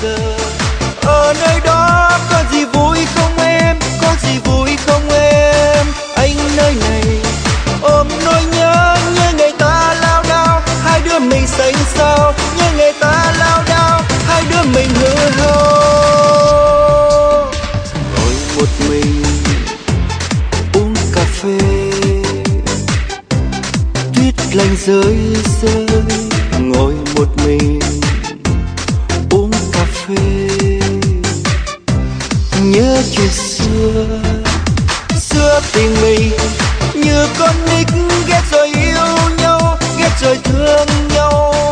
giờ. Ở nơi đó có gì vui không em, có gì vui không em? Anh nơi này ôm nỗi nhớ, như người ta lao đao, hai đứa mình xanh xao, như người ta lao đao, hai đứa mình hư hao. Ngồi một mình uống cà phê, tuyết lạnh rơi rơi. Ngồi một mình uống cà phê, nhớ chuyện xưa. Xưa tình mình như con nít ghét rồi yêu nhau, ghét rồi thương nhau.